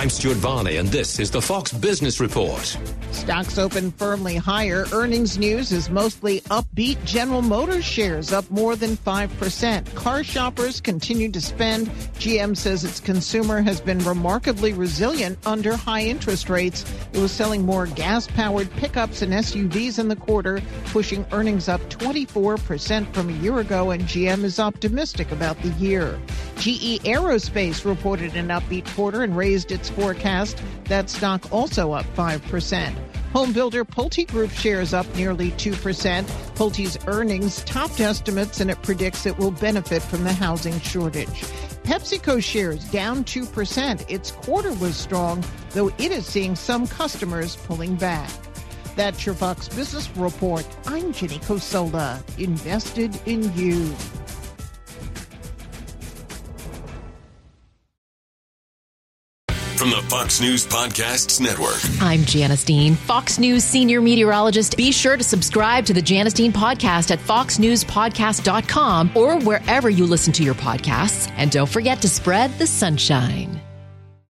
I'm Stuart Varney, and this is the Fox Business Report. Stocks open firmly higher. Earnings news is mostly upbeat. General Motors shares up more than 5%. Car shoppers continue to spend. GM says its consumer has been remarkably resilient under high interest rates. It was selling more gas-powered pickups and SUVs in the quarter, pushing earnings up 24% from a year ago, and GM is optimistic about the year. GE Aerospace reported an upbeat quarter and raised its forecast. That stock also up 5%. Home builder Pulte Group shares up nearly 2%. Pulte's earnings topped estimates, and it predicts it will benefit from the housing shortage. PepsiCo shares down 2%. Its quarter was strong, though it is seeing some customers pulling back. That's your Fox Business Report. I'm Jenny Cosola, invested in you. From the Fox News Podcasts Network. I'm Janice Dean, Fox News senior meteorologist. Be sure to subscribe to the Janice Dean podcast at foxnewspodcast.com or wherever you listen to your podcasts. And don't forget to spread the sunshine.